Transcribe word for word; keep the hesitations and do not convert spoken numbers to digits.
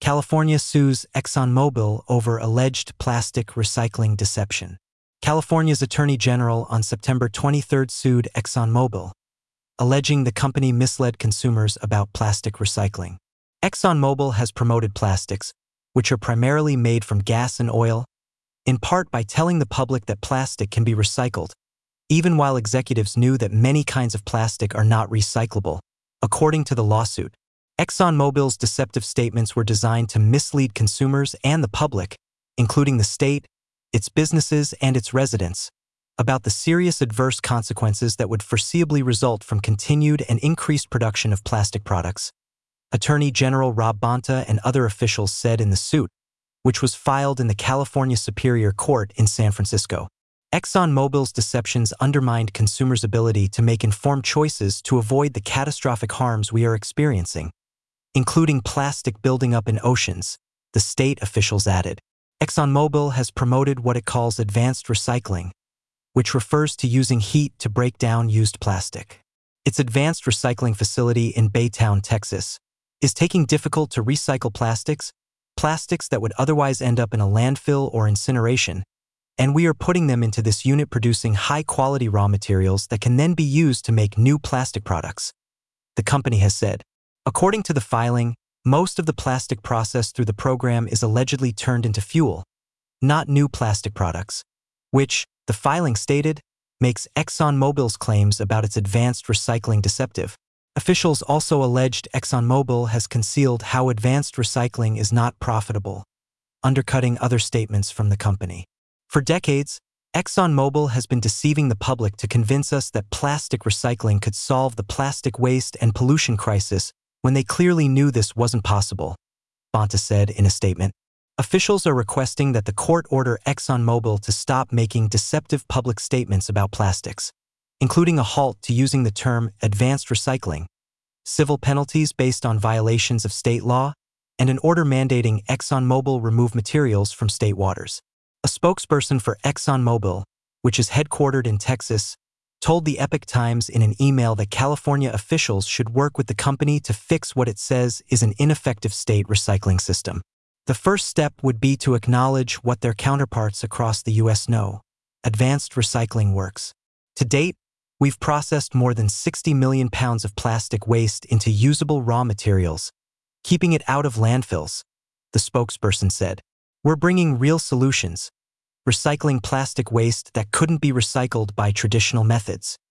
California sues ExxonMobil over alleged plastic recycling deception. California's Attorney General on September twenty-third sued ExxonMobil, alleging the company misled consumers about plastic recycling. ExxonMobil has promoted plastics, which are primarily made from gas and oil, in part by telling the public that plastic can be recycled, even while executives knew that many kinds of plastic are not recyclable. According to the lawsuit, ExxonMobil's deceptive statements were designed to mislead consumers and the public, including the state, its businesses, and its residents, about the serious adverse consequences that would foreseeably result from continued and increased production of plastic products. Attorney General Rob Bonta and other officials said in the suit, which was filed in the California Superior Court in San Francisco. ExxonMobil's deceptions undermined consumers' ability to make informed choices to avoid the catastrophic harms we are experiencing, including plastic building up in oceans, the state officials added. ExxonMobil has promoted what it calls advanced recycling, which refers to using heat to break down used plastic. Its advanced recycling facility in Baytown, Texas, is taking difficult to recycle plastics, plastics that would otherwise end up in a landfill or incineration, and we are putting them into this unit producing high-quality raw materials that can then be used to make new plastic products, the company has said. According to the filing, most of the plastic processed through the program is allegedly turned into fuel, not new plastic products, which, the filing stated, makes ExxonMobil's claims about its advanced recycling deceptive. Officials also alleged ExxonMobil has concealed how advanced recycling is not profitable, undercutting other statements from the company. For decades, ExxonMobil has been deceiving the public to convince us that plastic recycling could solve the plastic waste and pollution crisis when they clearly knew this wasn't possible, Bonta said in a statement. Officials are requesting that the court order ExxonMobil to stop making deceptive public statements about plastics, including a halt to using the term advanced recycling, civil penalties based on violations of state law, and an order mandating ExxonMobil remove materials from state waters. A spokesperson for ExxonMobil, which is headquartered in Texas, told the Epoch Times in an email that California officials should work with the company to fix what it says is an ineffective state recycling system. The first step would be to acknowledge what their counterparts across the U S know: advanced recycling works. To date, we've processed more than sixty million pounds of plastic waste into usable raw materials, keeping it out of landfills, the spokesperson said. We're bringing real solutions, recycling plastic waste that couldn't be recycled by traditional methods.